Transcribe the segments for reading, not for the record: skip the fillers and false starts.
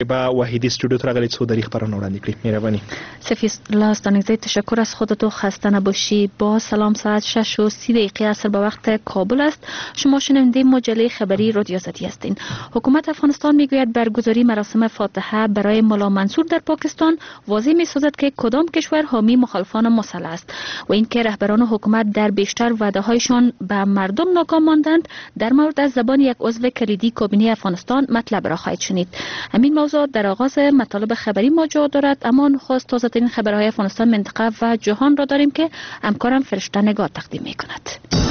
با وحیدی استودیو ته راغلی څو دقیقې خبرونه وړاندې کړي. مهرباني. سفیر الله ستانکزی، تشکر از خودت و خسته نباشی. با سلام، ساعت 6:30 عصر به وقت کابل است. شما شنونده مجله خبری رادیو آزادی هستین. حکومت افغانستان میگوید برگزاری مراسم فاتحه برای ملا منصور در پاکستان واضح میسازد که کدام کشور حامی مخالفان مسلح است و اینکه رهبران حکومت در بیشتر وعده‌هایشان به مردم ناکام ماندند. در مورد از زبان یک عضو کلیدی کابینه افغانستان مطلب را خواهید شنید. همین موضوع در آغاز مطالب خبری ما جا دارد، اما نخست تازه ترین خبرهای افغانستان، منطقه و جهان را داریم که همکارم فرشته نگاه تقدیم می کند.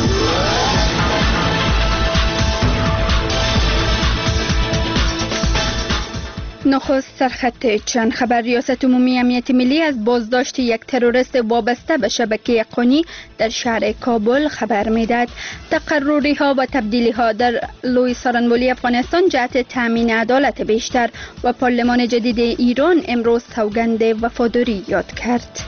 نخست سرخط چند خبر. ریاست عمومی امنیت ملی از بازداشت یک تروریست وابسته به شبکه قونی در شهر کابل خبر میداد. تقرری ها و تبدیلی ها در لوی سارنوالی افغانستان جهت تامین عدالت بیشتر و پارلمان جدید ایران امروز سوگند وفاداری یاد کرد.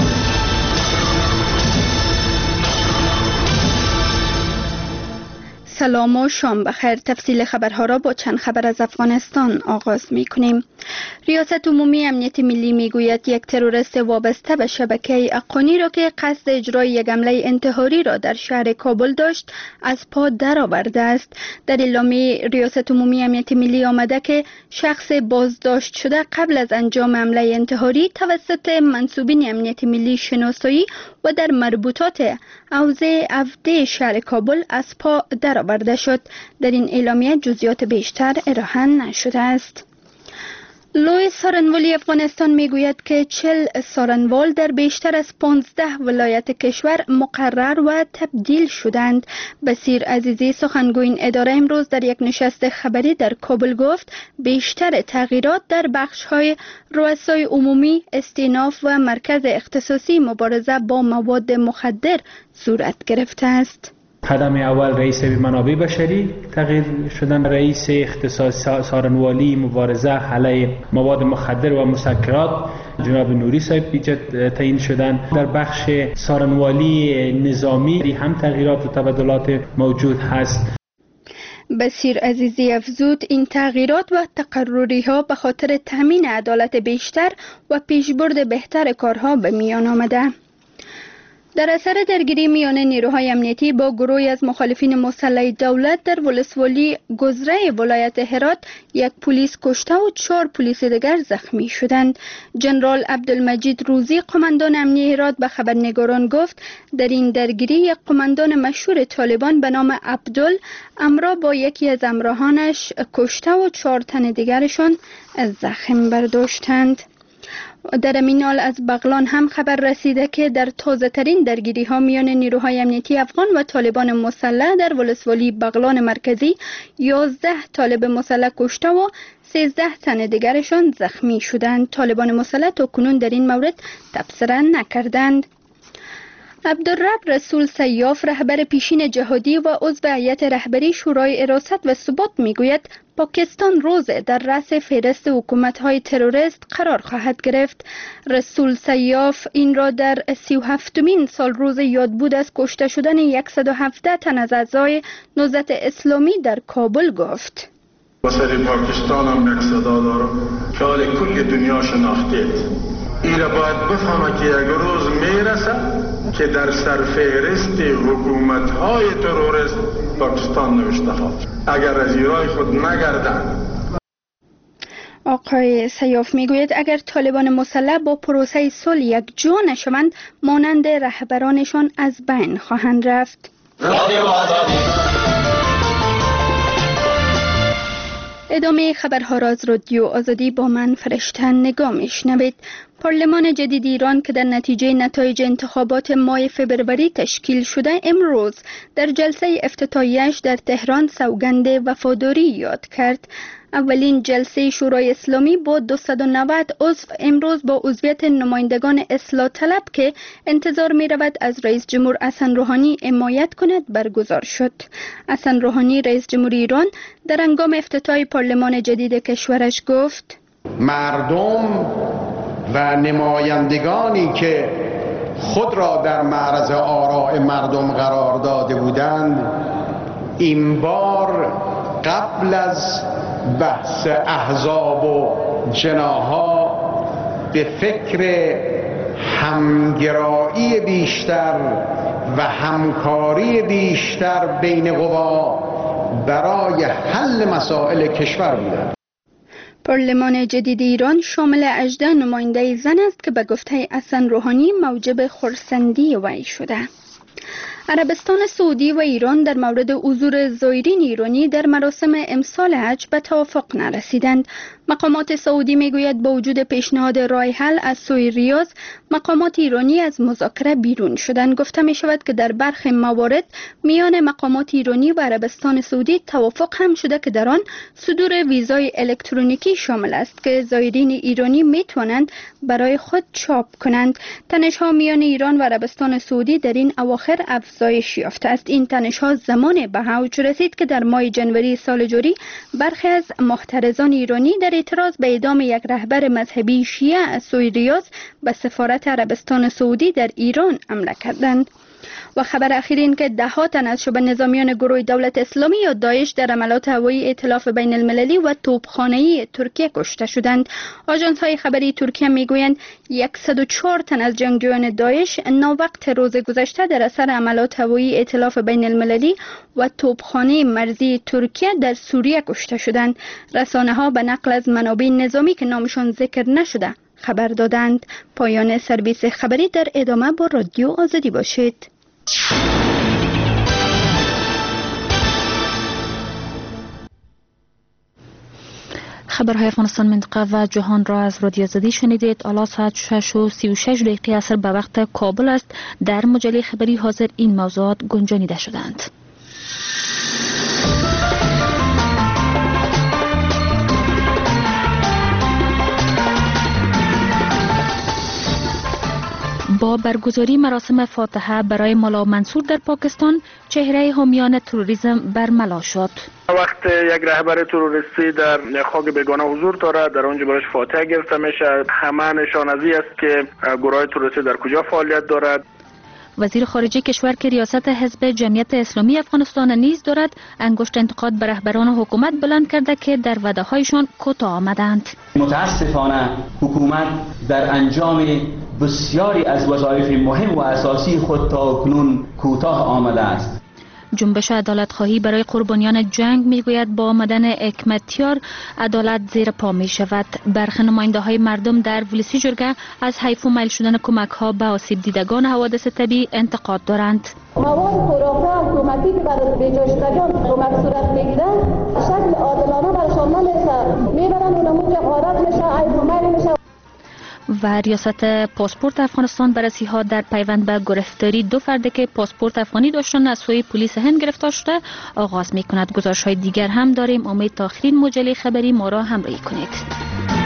سلام و شام بخیر. تفصیل خبرها را با چند خبر از افغانستان آغاز می کنیم. ریاست عمومی امنیت ملی می گوید یک تروریست وابسته به شبکه اقانی را که قصد اجرای یک حمله انتحاری را در شهر کابل داشت از پا درآورده است. در اعلامیه ریاست عمومی امنیت ملی آمده که شخص بازداشت شده قبل از انجام حمله انتحاری توسط منصوبین امنیت ملی شناسایی و در مربوطات حوزه افده شهر کابل از پا درآورده شد. در این اعلامیه جزئیات بیشتر ارائه نشده است. لوی سارنوالی افغانستان میگوید که 40 سارنوال در بیشتر از 15 ولایت کشور مقرر و تبدیل شدند. بصیر عزیزی، سخنگوی این اداره، امروز در یک نشست خبری در کابل گفت بیشتر تغییرات در بخش‌های رؤسای عمومی، استیناف و مرکز اختصاصی مبارزه با مواد مخدر صورت گرفته است. قدم اول رئیس منابع بشری تغییر شدن، رئیس اختصاص سارنوالی مبارزه علیه مواد مخدر و مسکرات جناب نوری صاحب تعیین شدن. در بخش سارنوالی نظامی هم تغییرات و تبدلات موجود هست. بصیر عزیزی افزود این تغییرات و تقرری ها به خاطر تامین عدالت بیشتر و پیشبرد بهتر کارها به میان آمده. در اثر درگیری میان نیروهای امنیتی با گروهی از مخالفین مسلح دولت در ولسوالی گذره ولایت هرات، یک پلیس کشته و 4 پلیس دیگر زخمی شدند. جنرال عبدالمجید روزی، قماندان امنیتی هرات، به خبرنگاران گفت در این درگیری یک قماندان مشهور طالبان به نام عبدل امرا با یکی از همراهانش کشته و 4 تن دیگرشان از زخم برداشتند. در همین حال از بغلان هم خبر رسیده که در تازه ترین درگیری ها میان نیروهای امنیتی افغان و طالبان مسلح در ولسوالی بغلان مرکزی 11 طالب مسلح کشته و 13 تن دیگرشان زخمی شدند. طالبان مسلح تا کنون در این مورد تبصره نکردند. عبدالرب رسول سیاف، رهبر پیشین جهادی و عضو هیئت رهبری شورای حراست و ثبات، میگوید پاکستان روز در رأس فهرست حکومت‌های تروریست قرار خواهد گرفت. رسول سیاف این را در 37مین سال روز یادبود از کشته شدن 117 تن از اعضای نهضت اسلامی در کابل گفت. واسه پاکستان هم یک صدا دارم که حال کل دنیا شناختید. این را باید بفهمه که یک روز میرسه که در سرفهرست حکومت‌های تروریست پاکستان نوشته خواهد. اگر از ایرای خود نگردند. آقای سیاف میگوید اگر طالبان مسلح با پروسه صلح یکجا نشوند مانند رهبرانشان از بین خواهند رفت. ادامه خبرها را از رادیو آزادی با من فرشته نگاه میشنوید. پارلمان جدید ایران که در نتیجه نتایج انتخابات ماه فوریه تشکیل شده امروز در جلسه افتتاحیه‌اش در تهران سوگند وفاداری یاد کرد. اولین جلسه شورای اسلامی با 290 عضو امروز با عضویت نمایندگان اصلاح طلب که انتظار می رود از رئیس جمهور حسن روحانی حمایت کند برگزار شد. حسن روحانی رئیس جمهور ایران در هنگام افتتاح پارلمان جدید کشورش گفت مردم و نمایندگانی که خود را در معرض آراء مردم قرار داده بودند این بار قبل از بحث احزاب و جناح‌ها به فکر همگرایی بیشتر و همکاری بیشتر بین قوا برای حل مسائل کشور بودند. پارلمان جدید ایران شامل 18 نماینده زن است که به گفته حسن روحانی موجب خرسندی وی شده. عربستان سعودی و ایران در مورد حضور زائرین ایرانی در مراسم امسال حج به توافق نرسیدند. مقامات سعودی میگوید با وجود پیشنهاد رای حل از سوی ریاض، مقامات ایرانی از مذاکره بیرون شدند. گفته می شود که در برخی موارد میان مقامات ایرانی و عربستان سعودی توافق هم شده که در آن صدور ویزای الکترونیکی شامل است که زائرین ایرانی می توانند برای خود چاپ کنند. تنش‌ها میان ایران و عربستان سعودی در این اواخر افزایش یافته است. این تنش‌ها زمان به اوج رسید که در ماه جنوری سال جاری برخی از محترضان ایرانی در اعتراض به اعدام یک رهبر مذهبی شیعه از سوی ریاض به سفارت عربستان سعودی در ایران حمله کردند. و خبر اخیر این که 10 تن از شبه نظامیان گروه دولت اسلامی یا داعش در حملات هوایی ائتلاف بین المللی و توپخانه‌ای ترکیه کشته شدند. آژانس های خبری ترکیه میگویند 104 تن از جنگجویان داعش ناوقت روز گذشته در اثر حملات هوایی ائتلاف بین المللی و توپخانه مرزی ترکیه در سوریه کشته شدند. رسانه ها به نقل از منابع نظامی که نامشان ذکر نشده خبر دادند. پایان سرویس خبری. در ادامه با رادیو آزادی باشید. خبرهای افغانستان منطقه و جهان را از رادیو آزادی شنیدید. حالا ساعت 6:36 عصر به وقت کابل است. در مجله خبری حاضر این موضوعات گنجانیده شدند. با برگزاری مراسم فاتحه برای مولا منصور در پاکستان، چهره حامیان تروریسم برملا شد. وقت یک رهبر تروریستی در خاک بیگانه حضور دارد، در اونجا برایش فاتحه گرفته میشه. همه نشان از این است که گروه تروریستی در کجا فعالیت دارد. وزیر خارجه کشور که ریاست حزب جمعیت اسلامی افغانستان نیز دارد، انگشت انتقاد به رهبران حکومت بلند کرده که در وعده‌هایشان کوتاه آمدند. متاسفانه حکومت در انجام بسیاری از وظایف مهم و اساسی خود تا اکنون کوتاه آمده است. جنبش عدالت خواهی برای قربانیان جنگ میگوید با آمدن حکمتیار عدالت زیر پا می شود. برخی نماینده های مردم در ولسی جرگه از حیف و میل شدن کمک ها به آسیب دیدگان حوادث طبیعی انتقاد دارند. مواد خوراکه حکومتی که برای بیجا شدگان کمک صورت میگیرن شکل عادلانه برشان نمیشه، میبرن اونمون که غارت میشه، حیف و میل میشه. و ریاست پاسپورت افغانستان بررسی ها در پیوند به گرفتاری 2 فرد که پاسپورت افغانی داشتند از سوی پلیس هند گرفتار شده آغاز می کند. گزارش های دیگر هم داریم. امید تا آخرین مجله خبری ما را همراهی کنید.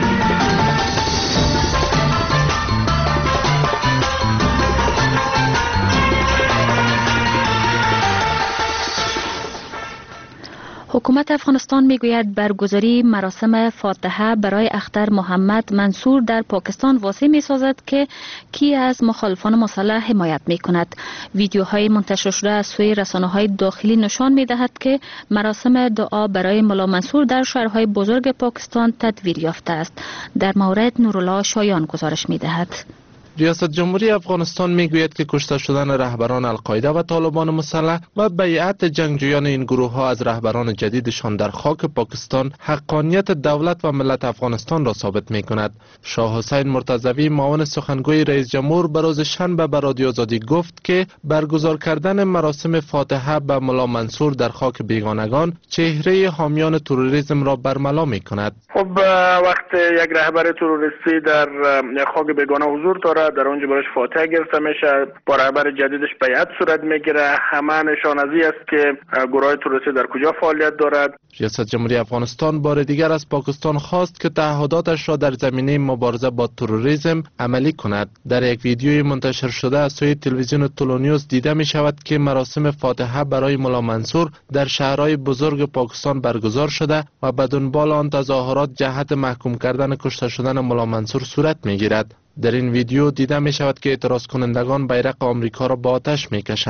حکومت افغانستان میگوید برگزاری مراسم فاتحه برای اختر محمد منصور در پاکستان واسه میسازد که کی از مخالفان مسلح حمایت میکند. ویدیوهای منتشر شده از سوی رسانه‌های داخلی نشان میدهد که مراسم دعا برای مولا منصور در شهرهای بزرگ پاکستان تدویر یافته است. در مورد نورالله شایان گزارش میدهد. ریاست جمهوری افغانستان میگوید که کشته شدن رهبران القاعده و طالبان مسلح و بیعت جنگجویان این گروه ها از رهبران جدیدشان در خاک پاکستان حقانیت دولت و ملت افغانستان را ثابت می کند. شاه حسین مرتضوی معاون سخنگوی رئیس جمهور به روز شنبه به رادیو آزادی گفت که برگزار کردن مراسم فاتحه به مولا منصور در خاک بیگانگان چهره حامیان تروریسم را برملا می کند. خب وقت یک رهبر تروریستی در خاک بیگانه حضور دارد، در اونجا برایش فاتحه گرفته میشه، با رهبر جدیدش بیعت صورت میگیره. همه نشان از این است که گروه تروریستی در کجا فعالیت دارد. ریاست جمهوری افغانستان بار دیگر از پاکستان خواست که تعهداتش را در زمینه مبارزه با تروریسم عملی کند. در یک ویدیوی منتشر شده از سوی تلویزیون تولونیوس دیده می شود که مراسم فاتحه برای مولا منصور در شهرهای بزرگ پاکستان برگزار شده و به دنبال آن تظاهرات جهت محکوم کردن کشته شدن مولا منصور صورت می گیرد. در این ویدیو دیده می شود که اعتراض کنندگان بیرق آمریکا را با آتش می کشند.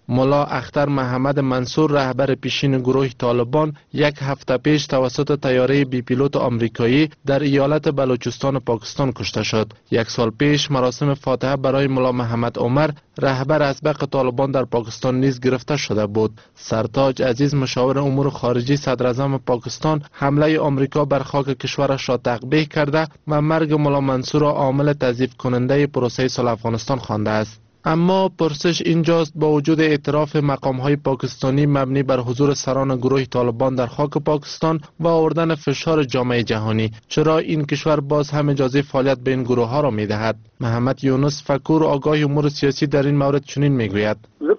ملا اختر محمد منصور رهبر پیشین گروه طالبان یک هفته پیش توسط طیاره بی پیلوت آمریکایی در ایالت بلوچستان پاکستان کشته شد. یک سال پیش مراسم فاتحه برای ملا محمد عمر رهبر اسبق طالبان در پاکستان نیز گرفته شده بود. سرتاج عزیز مشاور امور خارجی صدر اعظم پاکستان حمله آمریکا بر خاک کشورش را تقبیح کرده و مرگ ملا منصور را عامل تضعیف کننده پروسه صلح افغانستان خوانده است. اما پرسش اینجاست با وجود اعتراف مقام‌های پاکستانی مبنی بر حضور سران گروه طالبان در خاک پاکستان و آوردن فشار جامعه جهانی، چرا این کشور باز هم اجازه فعالیت به این گروه‌ها را می‌دهد؟ محمد یونس فکور آگاه امور سیاسی در این مورد چنین میگوید: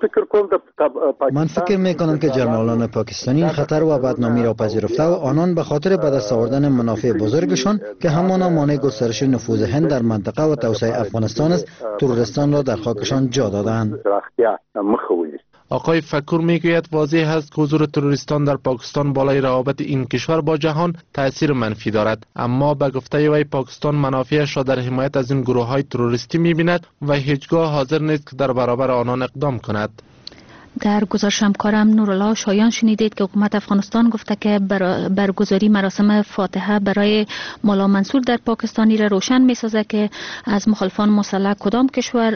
من فکر میکنم که جنرالان پاکستانی این خطر و بدنامی را پذیرفته و آنان به خاطر به دست آوردن منافع بزرگشان که همانا مانع گسترش نفوذ هند در منطقه و توسعه افغانستان است، تروریستان را در خاکشان جا دادند. آقای فکور میگوید واضح است که حضور تروریستان در پاکستان بالای روابط این کشور با جهان تأثیر منفی دارد، اما به گفته وی پاکستان منافعش را در حمایت از این گروه‌های تروریستی می‌بیند و هیچگاه حاضر نیست که در برابر آنان اقدام کند. در گزارش همکارم نورالله شایان شنیدید که حکومت افغانستان گفته که برگزاری مراسم فاتحه برای ملا منصور در پاکستانی را روشن می‌سازد که از مخالفان مسلح کدام کشور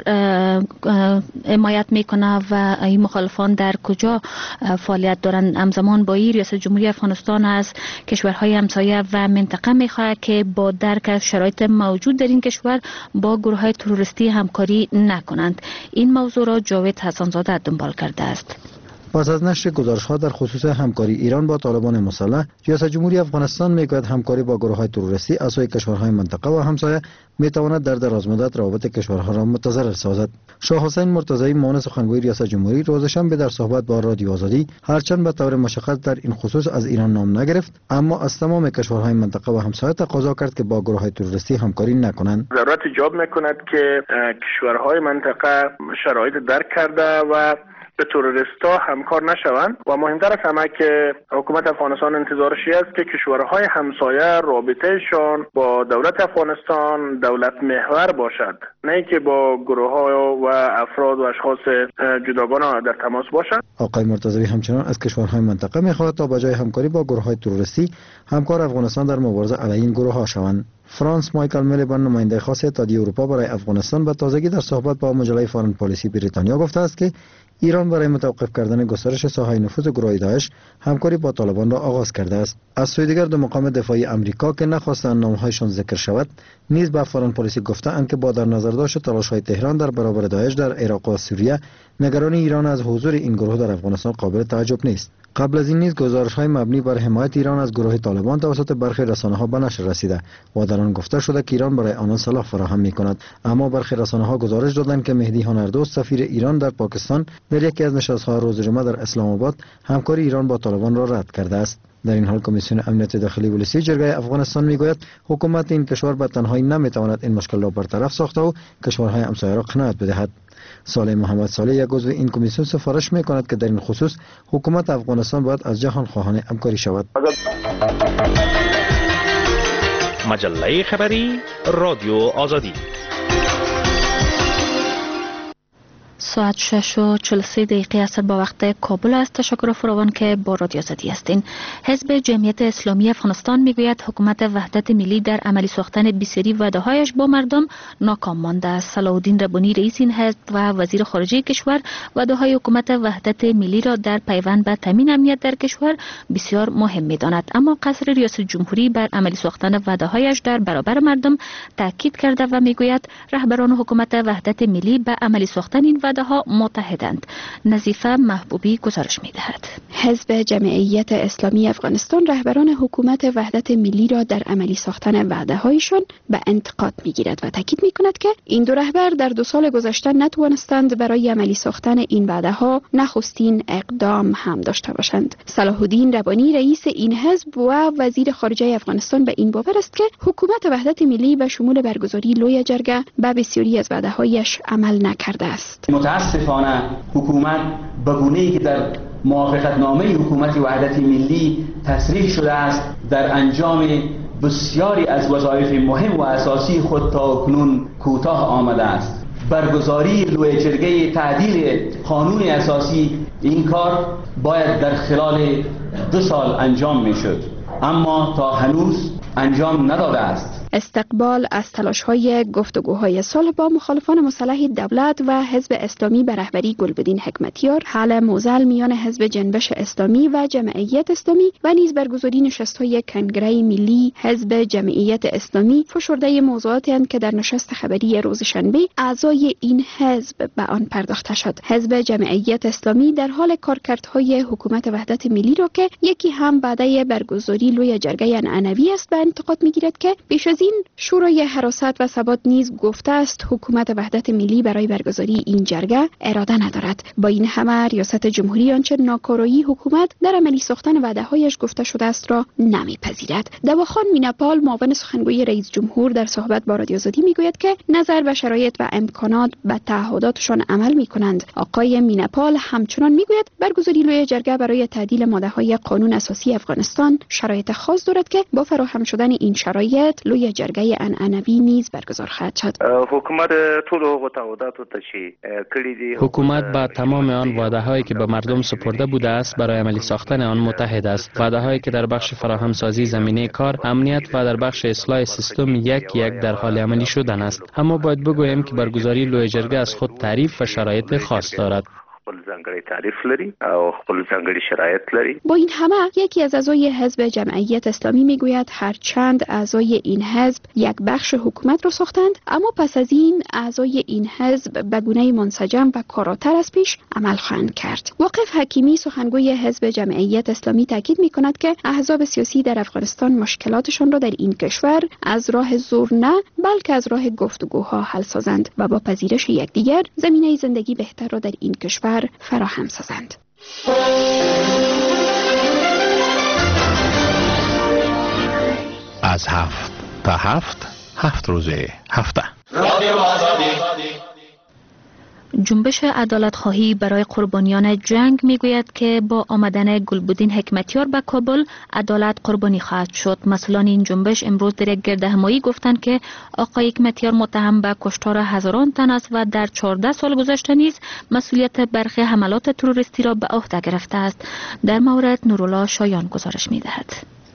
حمایت میکنه و این مخالفان در کجا فعالیت دارند. همزمان با این ریاست جمهوری افغانستان از کشورهای همسایه و منطقه میخواهد که با درک از شرایط موجود در این کشور با گروه‌های تروریستی همکاری نکنند. این موضوع را جاوید حسن‌زاده دنبال کرده است. پس از نشر گزارش‌ها در خصوص همکاری ایران با طالبان مسلح، ریاست جمهوری افغانستان میگوید همکاری با گروه‌های تروریستی از سوی کشورهای منطقه و همسایه میتواند در درازمدت روابط کشورها را متضرر سازد. شاه حسین مرتضی معاون سخنگوی ریاست جمهوری روز شنبه در صحبت با رادیو آزادی هرچند به طور مشخص در این خصوص از ایران نام نگرفت، اما از تمام کشورهای منطقه و همسایه تقاضا کرد که با گروه‌های تروریستی همکاری نکنند. ضرورت ایجاب میکند که کشورهای منطقه شرایط درک کرده و به تروریستا همکار نشوند و مهمتر از همه که حکومت افغانستان انتظارش است که کشورهای همسایه رابطهشان با دولت افغانستان دولت محور باشد، نه که با گروه‌ها و افراد و اشخاص جداگانه در تماس باشند. آقای مرتضوی همچنان از کشورهای منطقه می‌خواهد تا بجای همکاری با گروه‌های تروریستی همکار افغانستان در مبارزه علیه این گروه‌ها شوند. فرانس مایکل میلیبان نماینده خاص اتحادیه اروپا برای افغانستان به تازگی در صحبت با مجله فارن پالیسی بریتانیا گفته است که ایران برای متوقف کردن گسترش ساحه نفوذ گروه داعش همکاری با طالبان را آغاز کرده است. از سوی دیگر دو مقام دفاعی آمریکا که نخواستند نامهایشان ذکر شود نیز به فارن پالیسی گفته‌اند که با در نظر داشت تلاش‌های تهران در برابر داعش در عراق و سوریه، نگرانی ایران از حضور این گروه در افغانستان قابل تعجب نیست. قبل از این نیز گزارش‌های مبنی بر حمایت ایران از گروه طالبان توسط برخی رسانه‌ها به نشر رسیده و در آن گفته شده که ایران برای آنان سلاح فراهم می‌کند، اما برخی رسانه‌ها گزارش دادند که مهدی هنردوست سفیر ایران در پاکستان در یکی از نشست‌های روز جمعه در اسلام آباد همکاری ایران با طالبان را رد کرده است. در این حال کمیسیون امنیت داخلی ولسی جرگه افغانستان میگوید حکومت این کشور به تنهایی نمیتواند این مشکل را برطرف ساخته و کشورهای همسایه را قناعت بدهد. صالح محمد صالح یک عضو این کمیسیون سفارش میکند که در این خصوص حکومت افغانستان باید از جهان خواهان همکاری شود. مجله خبری رادیو آزادی. ساعت 6:43 است با وقت کابل است. تشکر فراوان که با رادیو آزادی هستین. حزب جمعیت اسلامی افغانستان میگوید حکومت وحدت ملی در عملی ساختن بسیاری وعده‌هایش با مردم ناکام مانده است. صلاح الدین ربانی رئیس این حزب و وزیر خارجه کشور وعده‌های حکومت وحدت ملی را در پیوند به تامین امنیت در کشور بسیار مهم می‌داند، اما قصر ریاست جمهوری بر عملی ساختن وعده‌هایش در برابر مردم تاکید کرده و میگوید رهبران حکومت وحدت ملی به عملی ساختن این ها متحدند. نظیفه محبوبی گزارش می‌دهد. حزب جمعیت اسلامی افغانستان رهبران حکومت وحدت ملی را در عملی ساختن وعده‌هایشان به انتقاد می‌گیرد و تاکید می‌کند که این دو رهبر در 2 سال گذشته نتوانستند برای عملی ساختن این وعده‌ها نخستین اقدام هم داشته باشند. صلاح الدین ربانی رئیس این حزب و وزیر خارجه افغانستان به این باور است که حکومت وحدت ملی به شمول برگزاری لوی جرگه به بسیاری از وعده‌هایش عمل نکرده است. متاسفانه حکومت به گونه‌ای که در موافقتنامه حکومت وحدت ملی تصریح شده است در انجام بسیاری از وظایف مهم و اساسی خود تا کنون کوتاه آمده است. برگزاری لوی جرگه تعدیل قانون اساسی این کار باید در خلال 2 سال انجام میشد، اما تا هنوز انجام نداده است. استقبال از تلاش‌های گفتگوهای صلح با مخالفان مسلح دولت و حزب اسلامی به رهبری گلبدین حکمتیار، حل موزل میان حزب جنبش اسلامی و جمعیت اسلامی و نیز برگزاری نشست‌های کنگره ملی حزب جمعیت اسلامی فشرده موضوعاتی اند که در نشست خبری روز شنبه اعضای این حزب به آن پرداخته شد. حزب جمعیت اسلامی در حال کارکردهای حکومت وحدت ملی را که یکی هم بعد برگزاری لوی جرگه عنعنوی است به انتقاد می‌گیرد که پیش از این شورای حراست و ثبات نیز گفته است حکومت وحدت ملی برای برگزاری این جرگه اراده ندارد. با این همه ریاست جمهوری آنچه ناکارایی حکومت در عملی ساختن وعده‌هایش گفته شده است را نمیپذیرد. دواخان میناپال معاون سخنگوی رئیس جمهور در صحبت با رادیو آزادی میگوید که نظر به شرایط و امکانات به تعهداتشان عمل میکنند. آقای میناپال همچنان میگوید برگزاری لوی جرگه برای تعدیل ماده‌های قانون اساسی افغانستان شرایط خاص دارد که با فراهم شدن این شرایط لوی جرگه عنعنوی نیز برگزار خواهد شد. حکومت با تمام آن وعده‌هایی که به مردم سپرده بوده است برای عملی ساختن آن متحد است. وعده‌هایی که در بخش فراهمسازی زمینه کار، امنیت و در بخش اصلاح سیستم یک در حال عملی شدن است. اما باید بگوییم که برگزاری لوی جرگه از خود تعریف و شرایط خاص دارد. خپل ځانګړی تعریف لري او خپل ځانګړي شرایط لري. با این همه یکی از اعضای حزب جمعیت اسلامی میگوید هرچند اعضای این حزب یک بخش حکومت را ساختند، اما پس از این اعضای این حزب به گونه منسجم و کاراتر از پیش عمل خواهند کرد. واقف حکیمی سخنگوی حزب جمعیت اسلامی تاکید میکند که احزاب سیاسی در افغانستان مشکلاتشان را در این کشور از راه زور نه بلکه از راه گفتگوها حل سازند و با پذیرش یکدیگر زمینه زندگی بهتر را در این کشور فراهم سازند. از 7 تا 7 روز هفته جنبش عدالت خواهی برای قربانیان جنگ میگوید که با آمدن گلبدین حکمتیار به کابل عدالت قربانی خواهد شد. مسئولان این جنبش امروز در یک گردهمایی گفتند که آقای حکمتیار متهم به کشتار هزاران تن است و در 14 سال گذشته نیز مسئولیت برخی حملات تروریستی را به عهده گرفته است. در مورد نورالله شایان گزارش میدهد.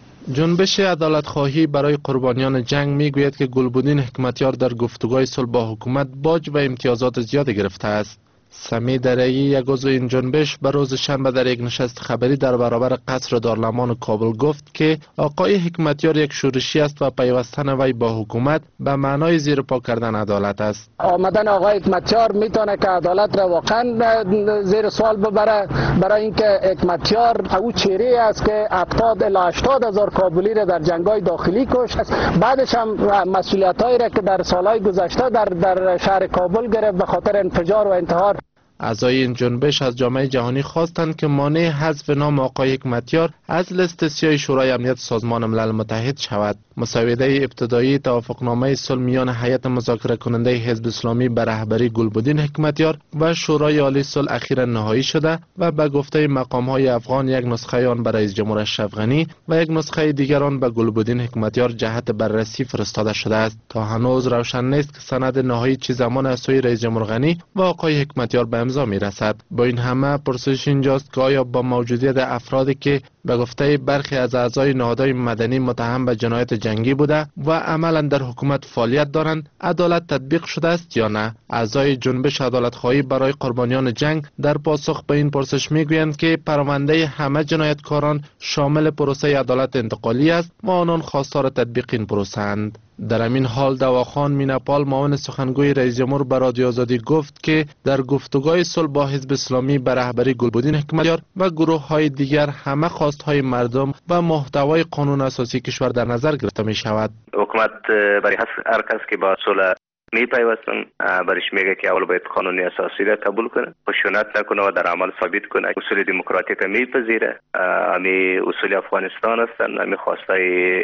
جنبش عدالت خواهی برای قربانیان جنگ میگوید که گلبدین حکمتیار در گفتگوهای صلح با حکومت باج و امتیازات زیادی گرفته است. سمی درعی یک عضو این جنبش به روز شنبه در یک نشست خبری در برابر قصر دارالمان کابل گفت که آقای حکمتیار یک شورشی است و پیوستن وی با حکومت به معنای زیر پا کردن عدالت است. آمدن آقای حکمتیار میتونه که عدالت را واقعا زیر سوال ببره، برای اینکه حکمتیار او چهره است که 70 الی 80 هزار کابلی را در جنگ‌های داخلی کشت. بعدش هم مسئولیت‌هایی را که در سال‌های گذشته در شهر کابل گرفت به خاطر انفجار و انتحار. اعضای این جنبش از جامعه جهانی خواستند که مانع حذف نام آقای حکمتیار از لیست سیاه شورای امنیت سازمان ملل متحد شود. مسوده ابتدایی توافقنامه صلح میان هیئت مذاکره کننده حزب اسلامی به رهبری گلبدین حکمتیار و شورای عالی صلح اخیرا نهایی شده و به گفته مقام‌های افغان یک نسخه آن به رئیس جمهور اشرف غنی و یک نسخه دیگر آن به گلبدین حکمتیار جهت بررسی فرستاده شده است. تا هنوز روشن نیست که سند نهایی چه زمان از سوی رئیس جمهور غنی و آقای حکمتیار به امضا میرسد. با این همه پرسش اینجاست که آیا با موجودیت افرادی که به گفته برخی از اعضای نهادهای مدنی متهم به جنایت جنگی بوده و عملا در حکومت فعالیت دارند عدالت تطبیق شده است یا نه؟ اعضای جنبش عدالت خواهی برای قربانیان جنگ در پاسخ به این پرسش میگویند که پرونده همه جنایتکاران شامل پروسه عدالت انتقالی است و آنان خواستار تطبیق این پروسه اند. در همین حال دواخان میناپال معاون سخنگوی رئیس جمهور به رادیو آزادی گفت که در گفتگوهای صلح با حزب اسلامی به رهبری گلبدین حکمتیار و گروه‌های دیگر همه خواست‌های مردم و محتوای قانون اساسی کشور در نظر گرفته می شود. حکومت برای هر کس که با صلح می پیوستن برش میگه که اول باید قانون اساسی را قبول کنه، خشونت نکنه و در عمل ثابت کنه اصول دموکراتیک میپذیره. امی اصول افغانستان هستن، امی خواستای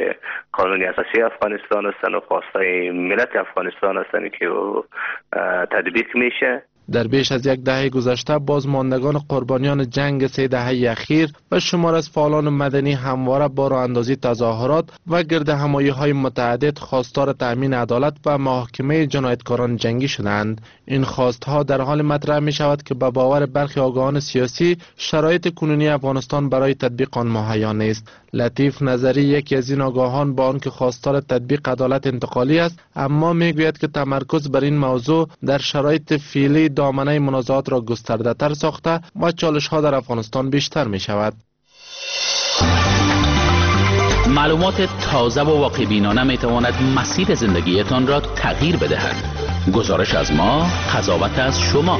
قانون اساسی افغانستان هستن و خواستای ملت افغانستان هستن که تطبیق میشه. در بیش از یک دهه گذشته بازماندگان قربانیان جنگ 3 دهه اخیر و شمار از فعالان مدنی همواره با راه اندازی تظاهرات و گرد همایی‌های متعدد خواستار تأمین عدالت و محاکمه جنایتکاران جنگی شدند. این خواستها در حال مطرح می شود که به باور برخی آگاهان سیاسی شرایط کنونی افغانستان برای تطبیق آن مهیا نیست. لطیف نظری یکی از این آگاهان با آنکه خواستار تطبیق عدالت انتقالی است، اما میگوید که تمرکز بر این موضوع در شرایط فعلی دامنه منازعات را گسترده تر ساخته و چالش ها در افغانستان بیشتر می شود. معلومات تازه و واقع بینانه می تواند مسیر زندگیتان را تغییر بدهد. گزارش از ما، قضاوت از شما.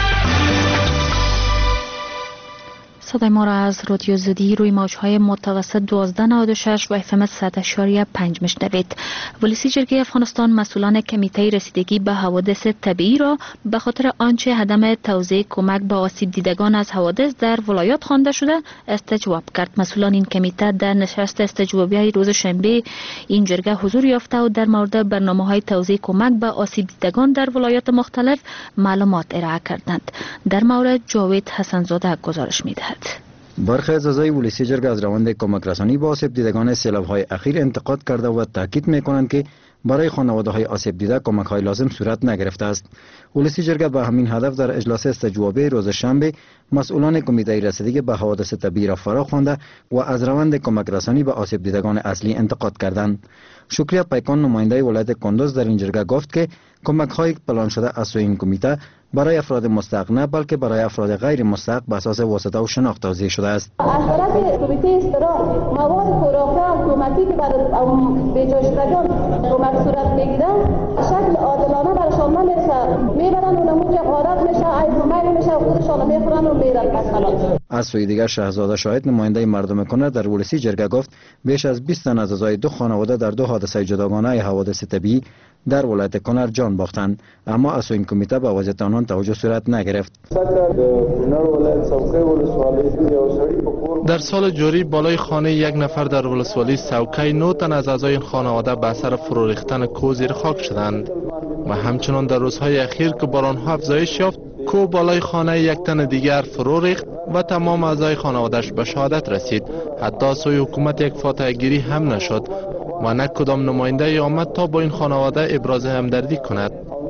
صدای ما را از رادیو زدی روی موجهای متوسط 1296 و FM 100.5 میشنوید. ولسی جرگه افغانستان مسئولان کمیته رسیدگی به حوادث طبیعی را به خاطر آنچه عدم توزیع کمک به آسیب دیدگان از حوادث در ولایات خوانده شده استجواب کرد. مسئولان این کمیته در نشست استجوابی روز شنبه این جرگه حضور یافته و در مورد برنامه‌های توزیع کمک به آسیب دیدگان در ولایات مختلف معلومات ارائه کردند. در مورد جاوید حسنزاده گزارش می‌دهد. برخی از اعضای ولسی جرگه از روند کمک رسانی به آسیب دیدگان سیلاب‌های اخیر انتقاد کرده و تاکید می‌کنند که برای خانواده‌های آسیب دیده کمک‌های لازم صورت نگرفته است. ولسی جرگه به همین هدف در اجلاس استجوابی روز شنبه مسئولان کمیته رسیدگی به حوادث طبیعی را فرا خوانده و از روند کمک رسانی به آسیب دیدگان اصلی انتقاد کردند. شکریه پیکان نماینده ولایت کندوز در این جرگه گفت که کمک‌های پلان شده از سوی این کمیته برای افراد مستحق نه بلکه برای افراد غیر مستحق به اساس واسطه و شناخت توزیع شده است. از طرف کمیته استراحت مواد خوراکی و کمکی که برای بیجا شدگان کمک صورت میگیره شکل عادلانه برایشان نمیرسه، میبرن اونم اونجا غارت میشه، کمک میشه، خودشان میخورن و میرن مثلا. از سوی دیگر شهزاده شاهد نماینده مردم کنر در ولسی جرگه گفت بیش از 20 تن از اعضای دو خانواده در دو حادثه جداگانه حوادث طبیعی در ولایت کنر جان باختند، اما از این کمیته به وضعیت آنان توجه صورت نگرفت. در سال جاری بالای خانه یک نفر در ولسوالی سوکی 9 تن از اعضای این خانواده به اثر فرو ریختن کوه زیر خاک شدند و همچنان در روزهای اخیر که بارانها افزایش یافت کوه بالای خانه یک تن دیگر فرو ریخت و تمام اعضای خانواده‌اش به شهادت رسید. حتی سوی حکومت یک فاتحه گیری هم نشد و نه کدام نماینده آمد تا با این خانواده ابراز همدردی کند.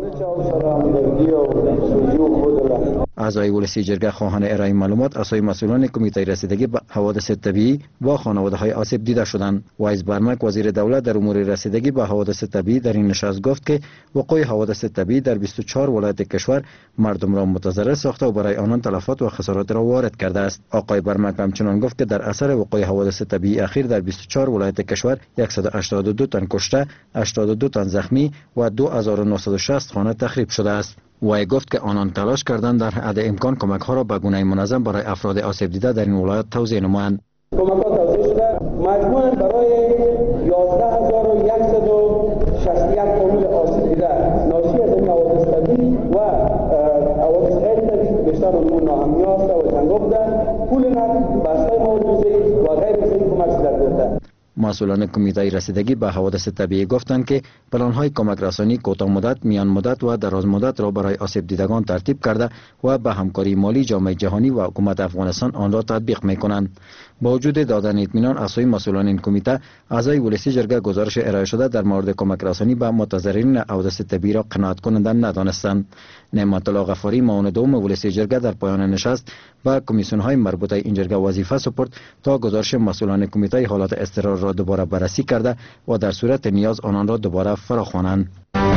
اعضای ولسی جرگه خواهان ارائه معلومات از سوی مسئولان کمیته رسیدگی به حوادث طبیعی با خانواده‌های آسیب دیده شدند. وایس برمک وزیر دولت در امور رسیدگی به حوادث طبیعی در این نشست گفت که وقوع حوادث طبیعی در 24 ولایت کشور مردم را متضرر ساخته و برای آنان تلفات و خسارات را وارد کرده است. آقای برمک همچنان گفت که در اثر وقوع حوادث طبیعی اخیر در 24 ولایت کشور 182 تن کشته، 82 تن زخمی و 2960 خانه تخریب شده است. وی گفت که آنان تلاش کردند در حد امکان کمک ها را به گونه منظم برای افراد آسیب دیده در این ولایت توزیع نمایند. کمک ها توزیع شده مجموعاً برای 11161 فامیل آسیب دیده ناشی از این حوادث طبیعی و حوادث غیر طبیعی بیشتر اونمون ناهمنی هسته و جنگا بوده پول نقد بسته مواد غذایی و غیر غذایی کمک صورت گرفته. مسئولان کمیته رسیدگی به حوادث طبیعی گفتند که پلان‌های کمک رسانی کوتاه مدت، میان مدت و دراز مدت را برای آسیب دیدگان ترتیب کرده و به همکاری مالی جامعه جهانی و حکومت افغانستان آن را تطبیق می‌کنند. با وجود دادن اطمینان از سوی مسئولان این کمیته، اعضای ولسی جرگه گزارش ارائه شده در مورد کمک رسانی به متضررین حوادث طبیعی را قناعت کننده ندانستند. نعمت الله غفاری معاون دوم ولسی جرگه در پایان نشست به کمیسیون‌های مربوطه این جرگه وظیفه سپرد تا گزارش مسئولان کمیته حالات اضطرار را دوباره بررسی کرده و در صورت نیاز آنان را دوباره فراخوانند.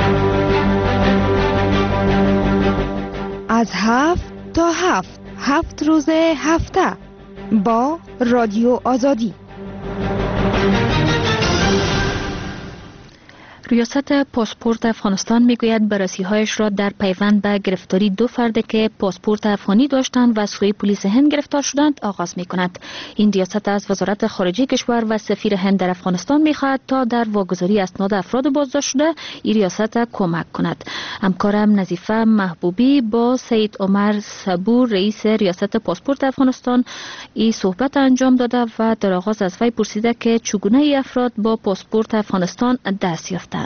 از 7 تا 7 روز هفته با رادیو آزادی. ریاست پاسپورت افغانستان میگوید بررسی‌هایش را در پیوند به گرفتاری 2 فرد که پاسپورت افغانی داشتند و سوی پلیس هند گرفتار شدند آغاز می‌کند. این ریاست از وزارت خارجه کشور و سفیر هند در افغانستان می‌خواهد تا در واگذاری اسناد افراد بازداشت شده این ریاست کمک کند. همکارم نظیفه محبوبی با سید عمر صبور رئیس ریاست پاسپورت افغانستان این صحبت انجام داده و در آغاز از وی پرسیده که چگونه ای افراد با پاسپورت افغانستان دست یافتند.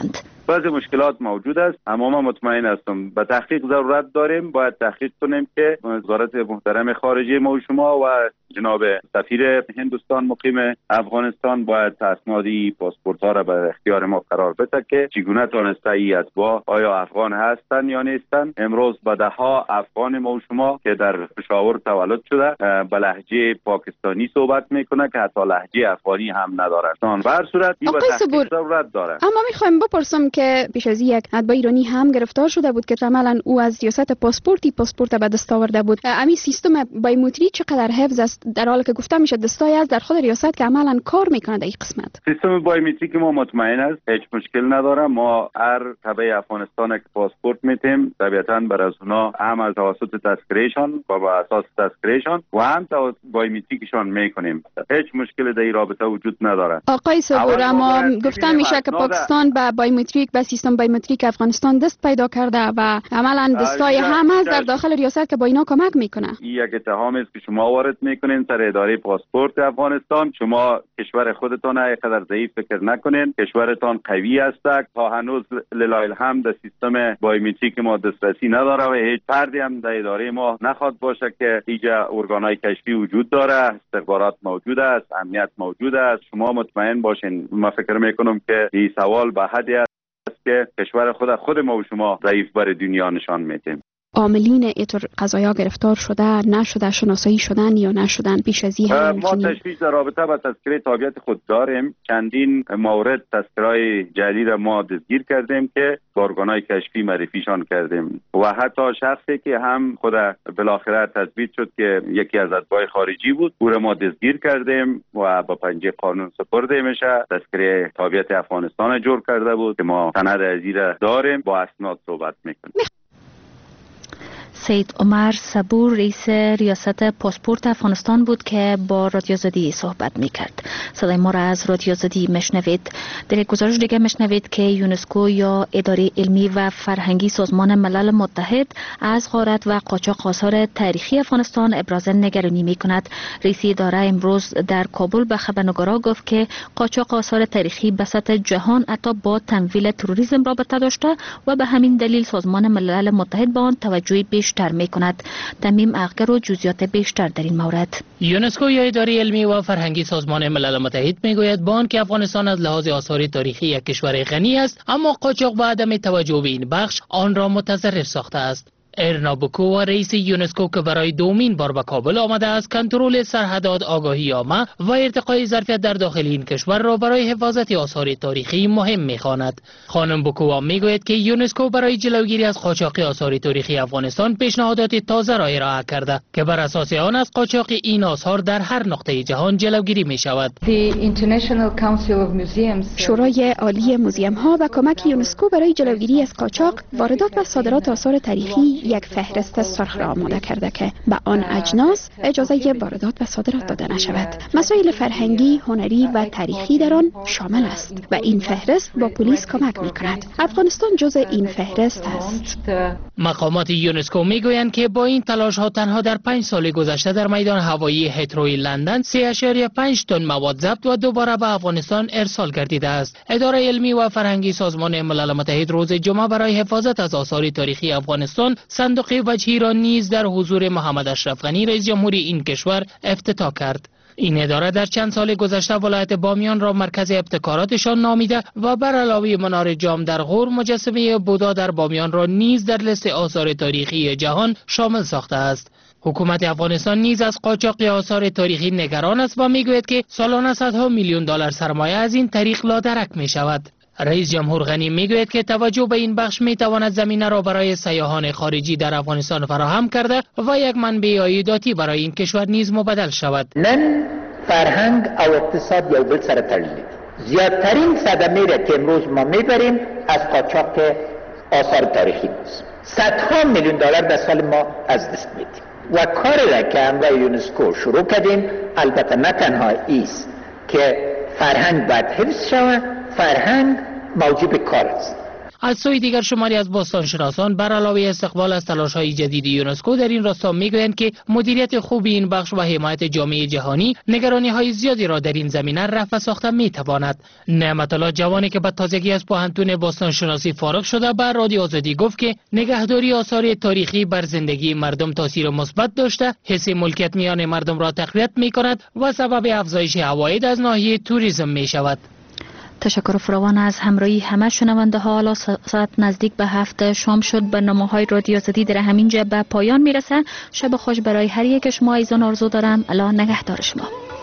بعضی مشکلات موجود است، اما ما مطمئن هستم به تحقیق ضرورت داریم. باید تحقیق کنیم که وزارت محترم خارجه ما و شما و جناب سفیر هندوستان مقیم افغانستان باید اسنادی پاسپورت ها را به اختیار ما قرار بده که چگونه تانسته ای اتباع آیا افغان هستند یا نیستند. امروز به ده ها افغان ما و شما که در پشاور تولد شده به لهجه پاکستانی صحبت میکنه که حتی لهجه افغانی هم ندارد. به هر صورت این به تحقیق ضرورت داره. اما میخوایم بپرسم که پیش از یک اتباع ایرانی هم گرفتار شده بود که عملاً او از ریاست پاسپورت به دست آورده بود. امی سیستم بایومتری چقدر حفظ است، در حالی که گفته میشه دستای از در خود ریاست که عملاً کار میکنه در این قسمت؟ سیستم بایومتری که ما مطمئن است هیچ مشکل نداره. ما هر تبع افغانستان که پاسپورت میتیم طبیعتاً بر از اونا هم از توسط تذکرهشان و با اساس تذکرهشان و هم بایومتریکشان میکنیم. هیچ مشکل در این رابطه وجود نداره. آقای صبور، اما گفته میشه که پاکستان به بایومتریک به سیستم بایومتریک افغانستان دست پیدا کرده و عملاً دستای هم از در داخل ریاست که با اینا کمک میکنه. یک اتهام است که شما وارد میکنین سر اداره پاسپورت افغانستان. شما کشور خودتان اینقدر ضعیف فکر نکنین. کشورتان قوی است. تا هنوز لله الحمد سیستم بایومتریک ما دسترسی نداره و هیچ فردی هم در اداره ما نخواد باشه که اینجا ارگانهای کشفی وجود داره، استخبارات موجود است، امنیت موجود است. شما مطمئن باشین. من فکر میکنم که این سوال به حدی است که کشور خود ما و شما ضعیف بر دنیا نشان میدیم. عاملین اینطور قضایا گرفتار شده نشده، شناسایی شدن یا نشدن پیش از این ما تشخیص در رابطه با تذکره تابعیت خود داریم. چندین مورد تذکرهای جدید ما دستگیر کردیم که با ارگانهای کشفی معرفیشان کردیم و حتی شخصی که هم خود بالاخره تثبیت شد که یکی از اتباع خارجی بود او را ما دستگیر کردیم و با پنجه قانون سپرده میشه. تذکره تابعیت افغانستان جور کرده بود که ما سند از این داریم، با اسناد صحبت میکنیم. سید عمر صبور رئیس ریاست پاسپورت افغانستان بود که با رادیو آزادی صحبت میکرد. صدای ما را از رادیو آزادی مشنوید. در یک گزارش دیگه مشنوید که یونسکو یا اداره علمی و فرهنگی سازمان ملل متحد از غارت و قاچاق آثار تاریخی افغانستان ابراز نگرانی میکند. رئیس اداره امروز در کابل به خبرنگاران گفت که قاچاق آثار تاریخی به سطح جهان حتی با تمویل تروریسم رابطه داشته و به همین دلیل سازمان ملل متحد به آن توجه بیشتر میکند. تمیم اغگر و جزئیات بیشتر در این مورد. یونسکو یا اداره علمی و فرهنگی سازمان ملل متحد میگوید با آنکه افغانستان از لحاظ آثار تاریخی یک کشور غنی است، اما قاچاق و عدم توجه به این بخش آن را متضرر ساخته است. ارنا بوکو رئیس یونسکو که برای دومین بار به کابل آمده است، کنترل سرحدات، آگاهی عامه و ارتقای ظرفیت در داخل این کشور را برای حفاظت آثار تاریخی مهم می‌خواند. خانم بوکو میگوید که یونسکو برای جلوگیری از قاچاق آثار تاریخی افغانستان پیشنهادات تازه را ارائه کرده که بر اساس آن از قاچاق این آثار در هر نقطه جهان جلوگیری می‌شود. شورای عالی موزیم‌ها و کمک یونسکو برای جلوگیری از قاچاق، واردات و صادرات آثار تاریخی یک فهرست سرخ را آماده کرده که به آن اجناس اجازه واردات و صادرات داده نشود. مسائل فرهنگی، هنری و تاریخی در آن شامل است و این فهرست با پلیس کمک می‌کند. افغانستان جزء این فهرست است. مقامات یونسکو میگویند که با این تلاش‌ها تنها در 5 سال گذشته در میدان هوایی هیتروی لندن 3.5 تن مواد ضبط و دوباره به افغانستان ارسال گردیده است. اداره علمی و فرهنگی سازمان ملل متحد روز جمعه برای حفاظت از آثار تاریخی افغانستان صندوق وجهی را نیز در حضور محمد اشرف غنی رئیس جمهوری این کشور افتتاح کرد. این اداره در چند سال گذشته ولایت بامیان را مرکز ابتکاراتشان نامیده و بر علاوه منار جام در غور، مجسمه بودا در بامیان را نیز در لیست آثار تاریخی جهان شامل ساخته است. حکومت افغانستان نیز از قاچاق آثار تاریخی نگران است و میگوید که سالانه صدها میلیون دلار سرمایه از این طریق لادرک می شود. رئیس جمهور غنی میگوید که توجه به این بخش میتواند زمینه را برای سیاحان خارجی در افغانستان فراهم کرده و یک منبع عایداتی برای این کشور نیز مبدل شود. نن فرهنگ او اقتصاد یو بل سره تړلي. زیاترین صدمه را که امروز ما میبریم از قاچاق آثار تاریخی است. صدها میلیون دلار در سال ما از دست میدیم و کاری را که همراه یونسکو شروع کردیم البته نه تنها ایست که فرهنگ باید حفظ شود، فرهنگ موجب کار است. از سوی دیگر شماری از باستانشناسان بر علاوه استقبال از تلاش‌های جدید یونسکو در این راستا میگویند که مدیریت خوب این بخش و حمایت جامعه جهانی نگرانی‌های زیادی را در این زمینه رفع ساخته می‌تواند. نعمت الله جوانی که به تازگی از پوهنتون باستانشناسی فارغ شده به رادیو آزادی گفت که نگهداری آثار تاریخی بر زندگی مردم تاثیر مثبت داشته، حس ملکیت میان مردم را تقویت می‌کند و سبب افزایش عواید از ناحیه توریسم می‌شود. تشکر فراوان از همراهی همه شنونده ها. حالا ساعت نزدیک به 7 شام شد. برنامه‌های رادیو آزادی در همینجا به پایان میرسه. شب خوش برای هر یک شما ایزان آرزو دارم. الله نگهدار شما.